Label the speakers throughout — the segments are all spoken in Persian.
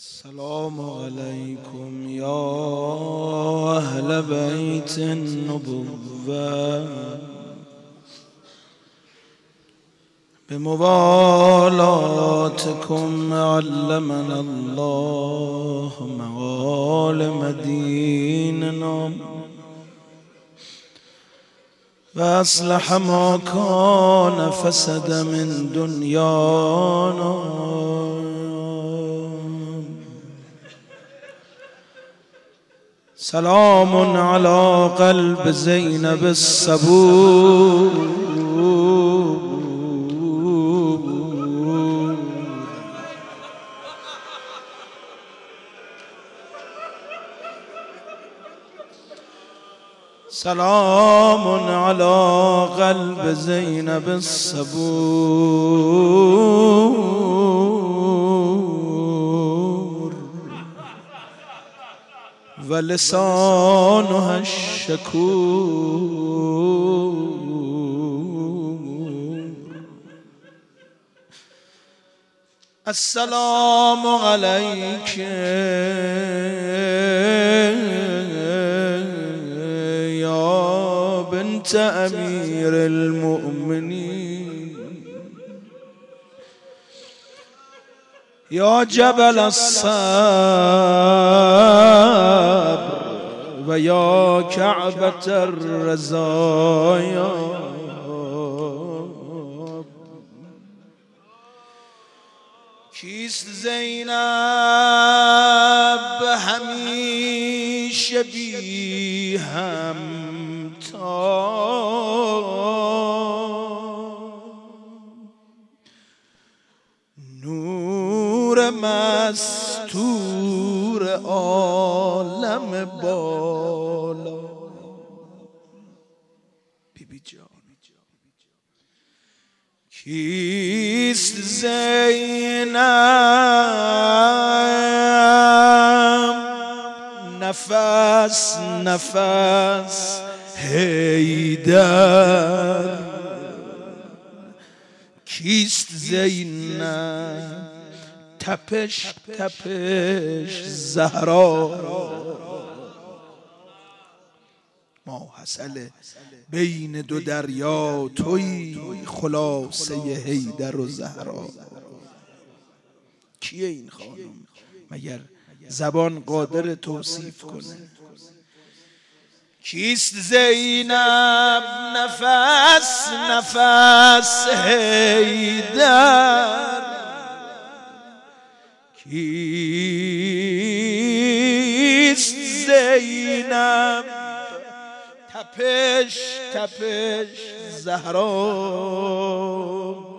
Speaker 1: السلام عليكم يا أهل بيت النبوة بموالاتكم علمنا الله معالم ديننا وأصلح ما كان فسد من دنيانا. سلام على قلب زينب الصبور سلام على قلب زينب الصبور ولسانها الشكور. السلام عليك يا بنت أمير المؤمنين يا جبل الصبر ويا كعبة الرزايا. کیست زینب همیشه بی همتا نور مستور عالم بالا. بیبی جان کیست زینب نفس نفس حیدر. کیست زینب تپش تپش زهرا. ماحصل بین دو دریا تویی خلاصه حیدر و زهرا. کیه این خانم مگر زبان قادر توصیف کنه؟ کیست زینب نفس نفس حیدر. کیست زینب تپش تپش زهرا.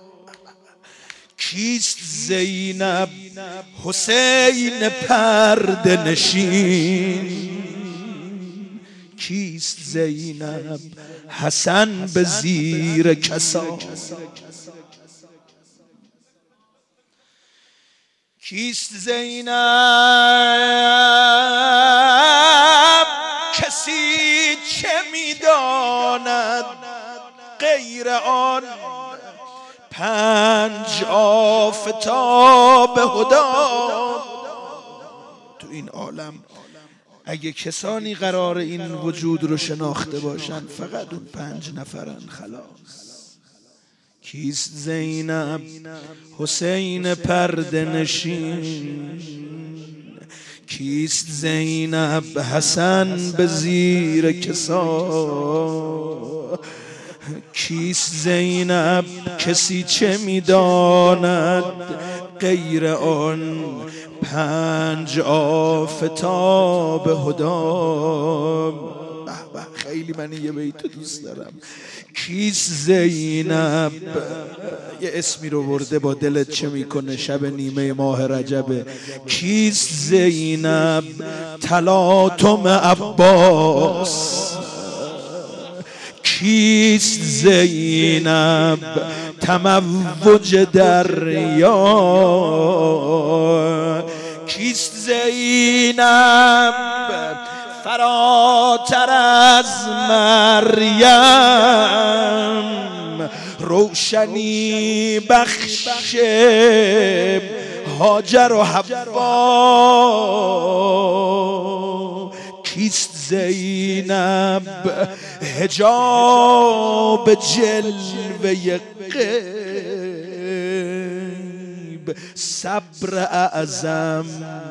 Speaker 1: کیست زینب حسین پرده نشین. کیست زینب حسن به زیر کسا. کیست زینب کسی چه میداند غیر آن پنج آفتاب هدا. تو این عالم اگه کسانی قرار این وجود رو شناخته باشن فقط اون 5 نفرن خلاص. کیست زینب حسین پرده نشین. کیست زینب حسن به زیر کسا. کیست زینب کسی چه میداند غیر آن 5 آفتاب هدا. خیلی من یه بیت دوست دارم. کیست زینب یه اسمی رو برده با دلت چه میکنه شب نیمه ماه رجبه. کیست زینب تلاطم عباس. کیست زینب تموج دریا. کیست زینب فراتر از مریم روشنی بخش هاجر و حوا کیست زینب حجاب جلوه غیب صبر اعظم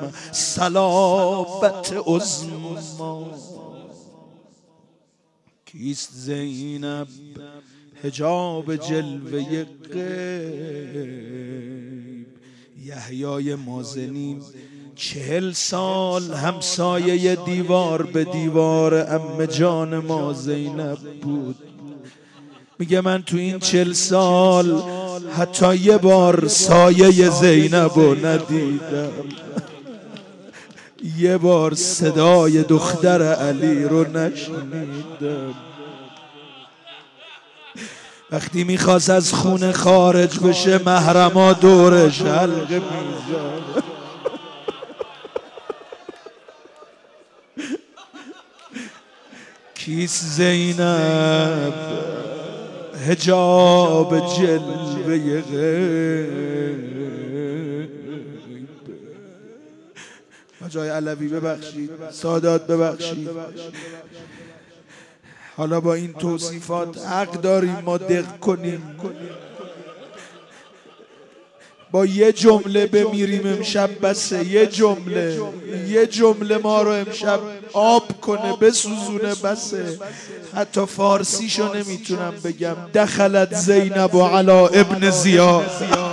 Speaker 1: صلابت عظما کیست زینب حجاب جلوه غیب یحیای مازنی 40 سال همسایه دیوار به دیوار عمه جان ما زینب بود. میگه من تو این 40 سال حتی یه بار سایه زینب رو ندیدم، یه بار صدای دختر علی رو نشنیدم. وقتی میخواست از خونه خارج بشه محرما دورش حلقه میزد. کیست زینب حجاب جلوه غیب. جای علوی ببخشید، سادات ببخشید. حالا با این توصیفات حق داریم ما دق کنیم، با یه جمله بمیریم امشب بسه. یه جمله ما رو امشب آب کنه بسوزونه بسه. حتی فارسیشو نمیتونم بگم. دخلت زینب و علا ابن زیاد.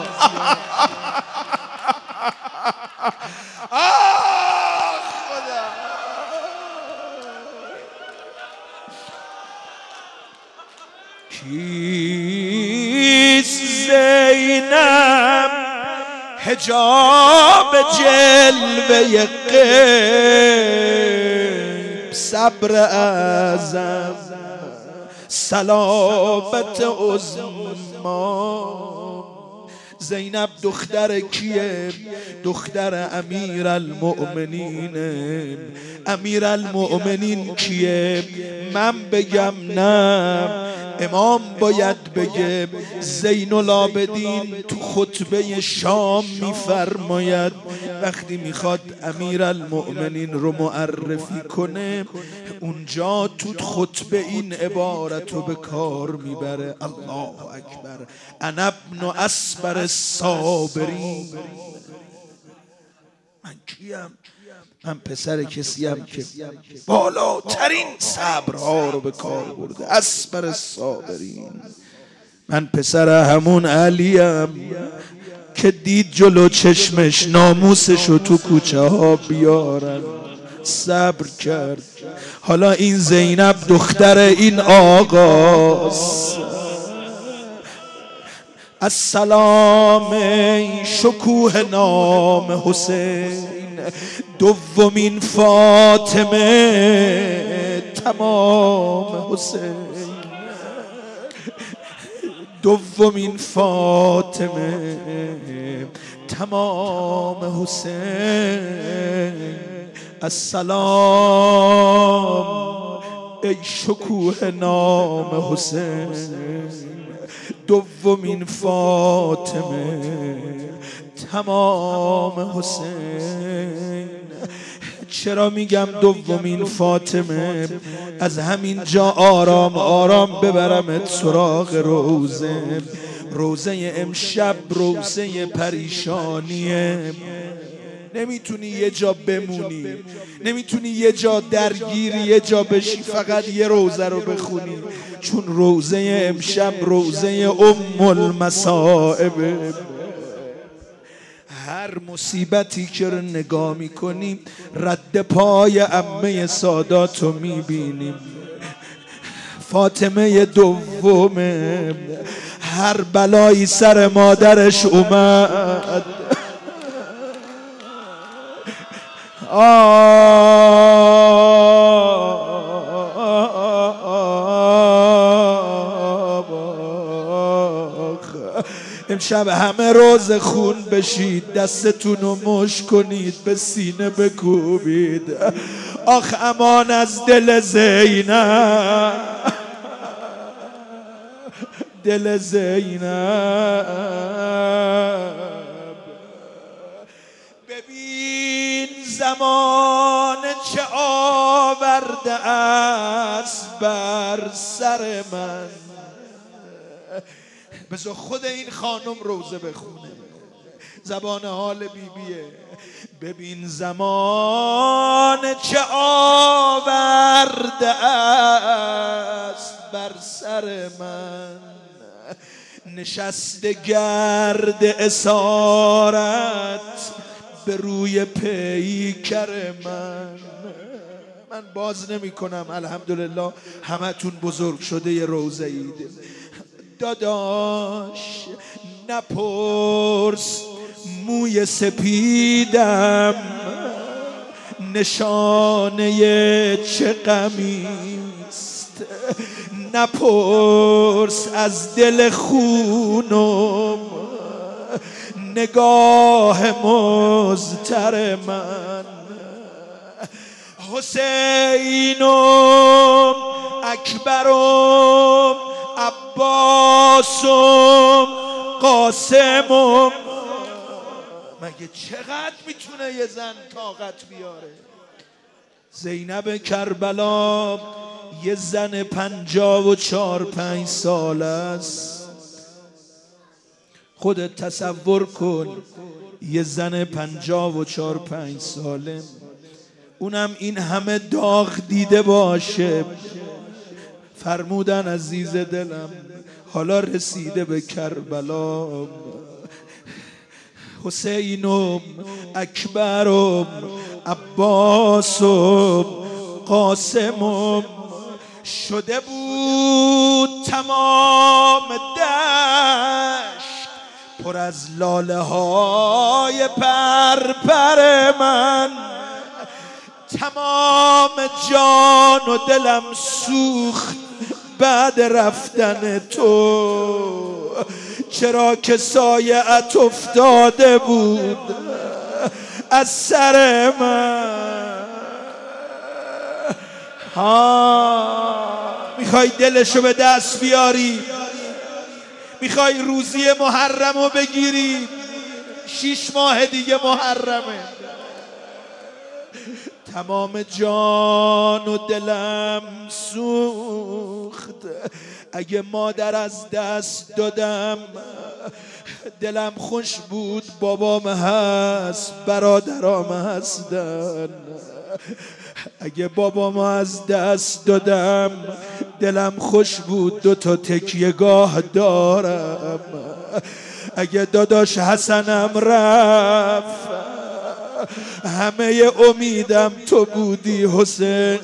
Speaker 1: کیست زینب حجاب جلوه غیب صبر اعظم صلابت عظما. زینب دختر کیه؟ دختر امیرالمؤمنین. امیرالمؤمنین کیه؟ من بگم نه، امام باید بگه. زین العابدین تو خطبه شام میفرماید وقتی میخواد امیرالمؤمنین رو معرفی کنه اونجا تو خطبه این عبارت رو به کار میبره: الله اکبر انا ابن اصبر الصابرین. من کیم؟ من پسر کسیم که بالاترین صبرها رو به کار برده. اصبر الصابرین. من پسر همون علیم که دید جلو چشمش ناموسش رو تو کوچه ها بیارن، صبر کرد. حالا این زینب دختر این آقاست. السلام شکوه نام حسین، دومین فاطمه تمام حسین. دومین فاطمه تمام حسین. السلام ای شکوه نام حسین، دومین فاطمه تمام حسین. چرا میگم دومین فاطمه؟ از همین جا آرام آرام ببرمت سراغ روزه. روزه امشب روزه پریشانیه. نمیتونی یه جا بمونی، نمیتونی یه جا درگیری یه جا بشی فقط یه روزه رو بخونی، چون روزه امشب روزه ام المصائب. هر مصیبتی که رو نگاه میکنیم رد پای عمه سادات رو میبینیم. فاطمه دومه. هر بلایی سر مادرش اومد امشب همه روز خون بشید، دستتون رو مش کنید، به سینه بکوبید. آخ امان از دل زینب، دل زینب. ببین زمان چه آورده است بر سر من. بذار خود این خانم روزه بخونه، زبان حال بیبیه. ببین زمان چه آورده است بر سر من، نشسته گرد اسارت به روی پیکر من باز نمی کنم. الحمدلله همتون بزرگ شده ی روزه اید. داداش نپرس موی سپیدم نشانه چه غمیست، نپرس از دل خونم نگاه مضطر من. حسینم اکبرم عباسم قاسمم. مگه چقدر میتونه یه زن طاقت بیاره؟ زینب کربلا یه زن 54-5 ساله است. خودت تصور کن یه زن 54-5 ساله، اونم این همه داغ دیده باشه. فرمودن عزیز دلم حالا رسیده به کربلا. حسینم اکبرم عباسم قاسمم. شده بود تمام دشت پر از لاله های پرپر من، تمام جان و دلم سوخت بعد رفتن تو، چرا که سایه‌ات افتاده بود از سر من. میخوای دلشو به دست بیاری؟ میخوای روزی محرمو بگیری؟ 6 ماه دیگه محرمه. تمام جان و دلم سوخت. اگه مادر از دست دادم دلم خوش بود، بابام هست برادرام هستن. اگه بابامو از دست دادم دلم خوش بود، 2 تا تکیه‌گاه دارم. اگه داداش حسنم رفت همه امیدم تو بودی حسین.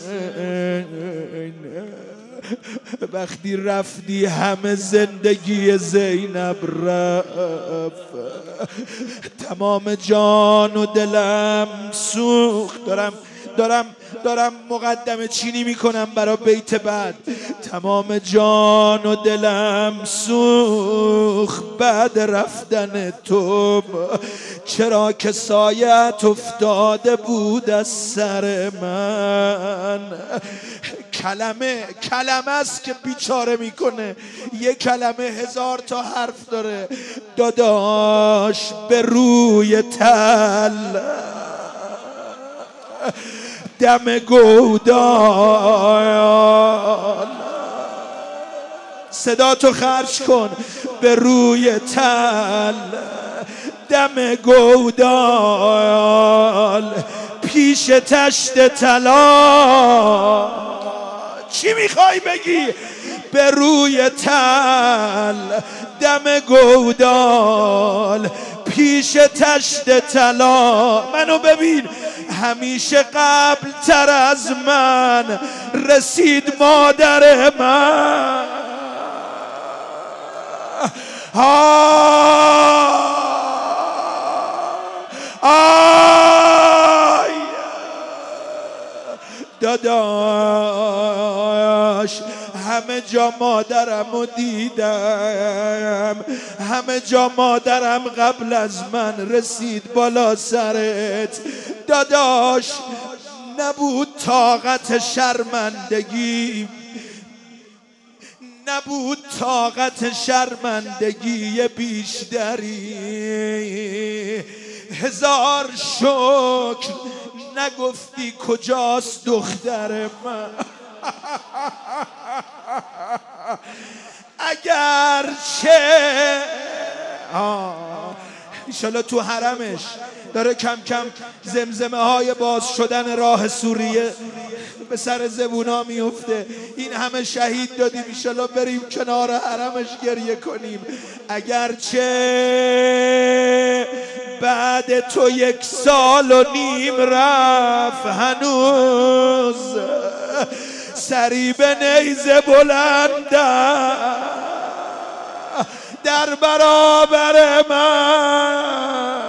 Speaker 1: وقتی رفتی همه زندگی زینب رفت. تمام جان و دلم سوخت. دارم مقدمه چینی میکنم برای بیت بعد. تمام جان و دلم سوخت بعد رفتن تو، چرا که سایه‌ات افتاده بود از سر من. کلمه است که بیچاره میکنه. 1 کلمه 1000 تا حرف داره. داداش به روی تل دم گودال، صدا تو خرج کن. به روی تل دم گودال پیش تشت طلا. چی میخوای بگی؟ به روی تل دم گودال پیش تشت طلا. منو ببین، همیشه قبل تر از من رسید مادر من. داداش همه جا مادرمو دیدم، همه جا مادرم قبل از من رسید بالا سرت. داداش نبود طاقت شرمندگی، نبود طاقت شرمندگی بیشتری. هزار شکر نگفتی کجاست دختر من. اگرچه انشالله تو حرمش داره کم کم زمزمه های باز شدن راه سوریه به سر زبونا میفته. این همه شهید دادیم، انشالله بریم کنار حرمش گریه کنیم. اگرچه بعد تو 1 سال و نیم رفت، هنوز سری به نیزه بلنده در برابر من.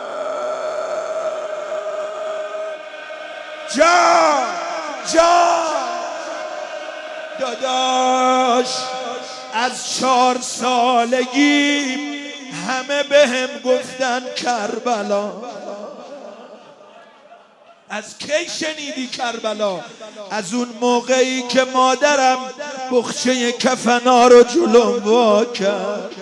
Speaker 1: جان داداش، از 4 سالگی همه بهم گفتن کربلا. از کی شنیدی کربلا؟ از اون موقعی که مادرم بخچه کفنا رو جلوم وا کرد.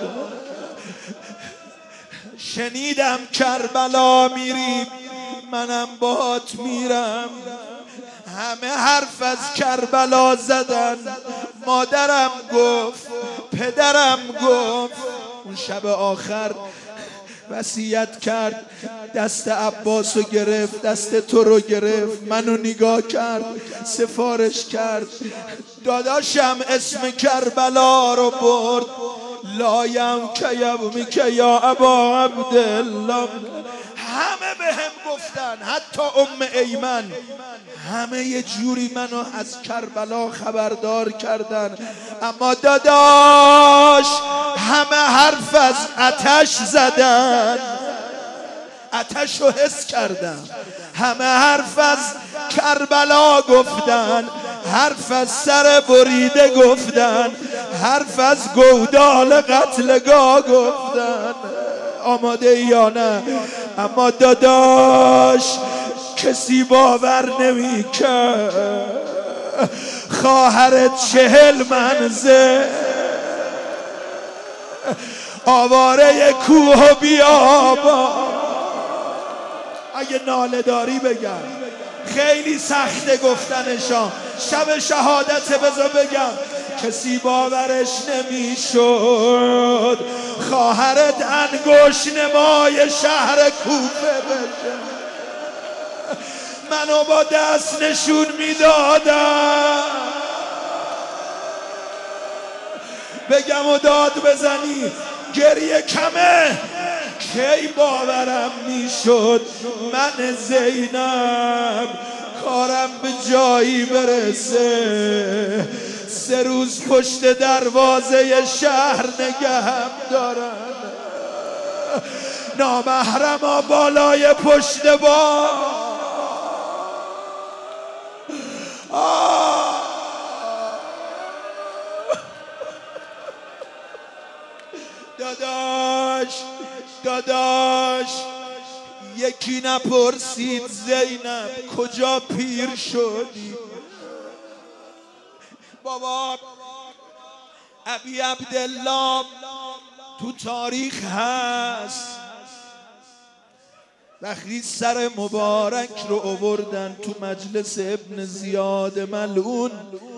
Speaker 1: شنیدم کربلا میری، منم باهات میرم. همه حرف از کربلا زدن، مادرم گفت، پدرم گفت. اون شب آخر وصیت کرد، دست عباس رو گرفت، دست تو رو گرفت، منو نگاه کرد، سفارش کرد. داداشم اسم کربلا رو برد، لایم که یومی که یا ابا عبدالله. همه به هم گفتن، حتی ام ایمن، همه یه جوری منو از کربلا خبردار کردن. اما داداش همه حرف از آتش زدن، آتش رو حس کردم. همه حرف از کربلا گفتن، حرف از سر بریده گفتن، حرف از گودال قتلگاه گفتن. آماده یا نه؟ اما داداش کسی باور نمی کرد خواهرت 40 منزل آواره کوه و بیابان. اگه ناله داری بگم، خیلی سخته گفتنشان. شب شهادت بذار بگم، کسی باورش نمیشد خواهرت انگشت نمای شهر کوفه بشه. منو با دست نشون میدادم بگم و داد بزنی گریه کمه. کی باورم میشد من زینب کارم به جایی برسه، 3 روز پشت دروازه شهر نگهم دارن، نامحرما بالای پشت با. داداش یکی نپرسید زینب کجا پیر شدی؟ بابا ابی عبدالله تو تاریخ هست، وقتی سر مبارک رو آوردن تو مجلس ابن زیاد ملعون،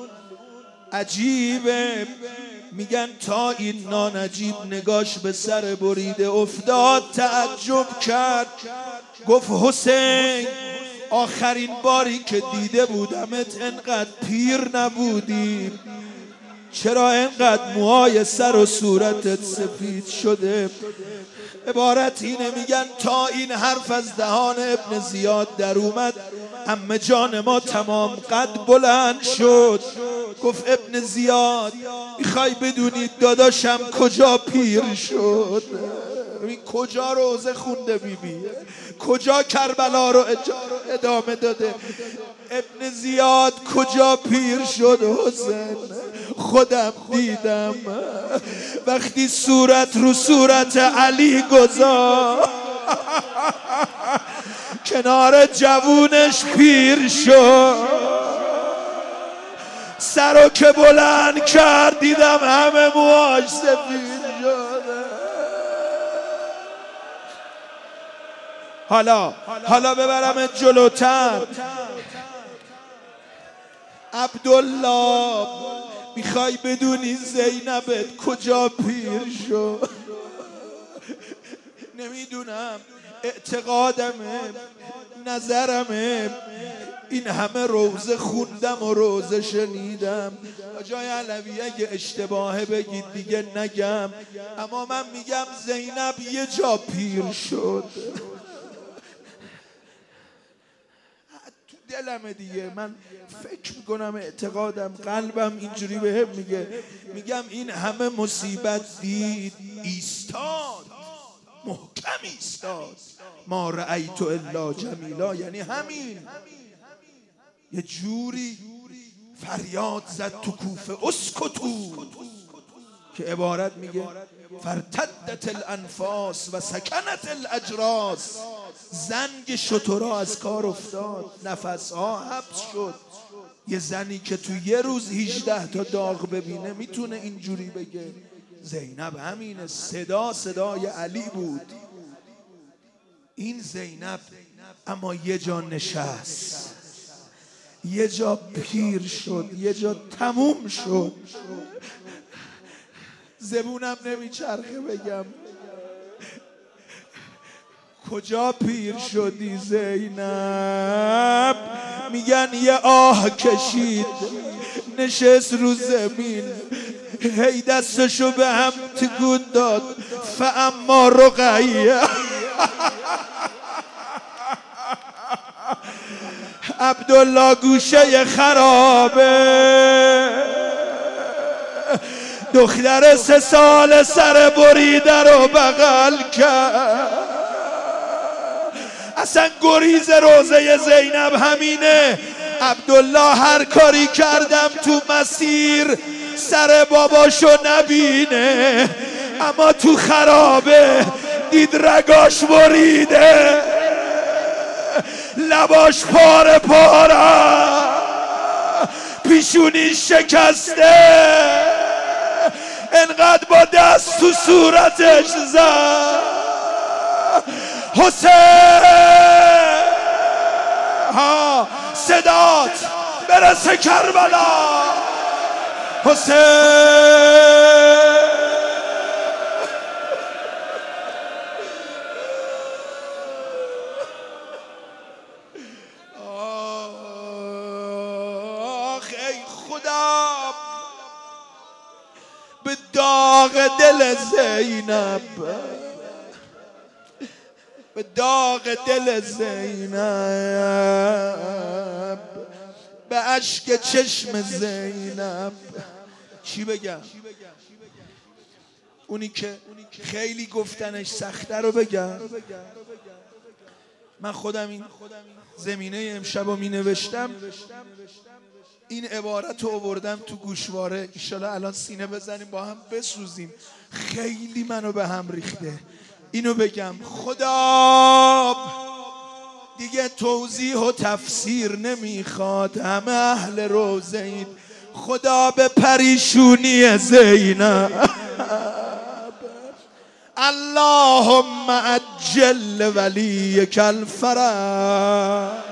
Speaker 1: عجیبه، میگن تا این نانجیب نگاش به سر بریده افتاد، تعجب کرد، گفت حسین آخرین باری که دیده بودمت انقدر پیر نبودی، چرا انقدر موهای سر و صورتت سفید شده؟ عبارت اینه، میگن تا این حرف از دهان ابن زیاد در اومد عمه جان ما تمام قد بلند شد، گفت ابن زیاد میخوای بدونید داداشم کجا پیر شد؟ کجا روزه خونده بیبی، کجا کربلا رو ادامه داده؟ ابن زیاد کجا پیر شد حسین؟ خودم دیدم وقتی صورت رو صورت علی گذاشت کنار جوونش پیر شد، سرو که بلند کرد دیدم همه موهاش سفید شده. حالا ببرم جلوتر. عبدالله میخوای بدونی زینبت کجا پیر شد؟ نمیدونم، اعتقادمه، نظرمه، این همه روزه خوندم و روزه شنیدم. آجای علوی اگه اشتباهه بگید دیگه نگم، اما من میگم زینب یه جا پیر شد. تو دلمه دیگه، من فکر میکنم، اعتقادم، قلبم اینجوری بهم میگم این همه مصیبت دید، ایستاد، محکم ایستاد. ما رأیت الا جمیلا، یعنی همین. یه جوری فریاد زد تو کوفه اسکتو، که عبارت میگه فرتدت الانفاس و سکنت الاجراس. زنگ شترها از کار افتاد، نفسها حبس شد. یه زنی که تو یه روز 18 تا داغ ببینه میتونه اینجوری بگه. زینب همینه، صدای علی بود. این زینب اما یه جا نشست، یه جا پیر شد، یه جا تموم شد. زبونم نمیچرخه بگم کجا پیر شدی زینب. میگن یه آه کشید، نشست رو زمین، هی دستشو به هم تکون داد. فاما رقیه عبدالله گوشه خرابه، دختر 3 سال سر بریده رو بغل کرد. اصلا گریز روزه زینب همینه. عبدالله هر کاری کردم تو مسیر سر باباشو نبینه، اما تو خرابه دید رگاش بریده، لباش پاره پیشونی شکسته، انقدر با دست تو صورتش زد. حسین ها صدات برسه کربلا. حسین به داغ دل زینب، به داغ دل زینب، به اشک چشم زینب. چی بگم؟ اونی که خیلی گفتنش سخته رو بگم. من خودم این زمینه امشب رو می نوشتم، این عبارت رو آوردم تو گوشواره. ایشالا الان سینه بزنیم با هم بسوزیم. خیلی منو به هم ریخته. اینو بگم، خدا دیگه توضیح و تفسیر نمیخواد، همه اهل روزه اید. خدا به پریشونی زینب اللهم عجل ولیک الفرج.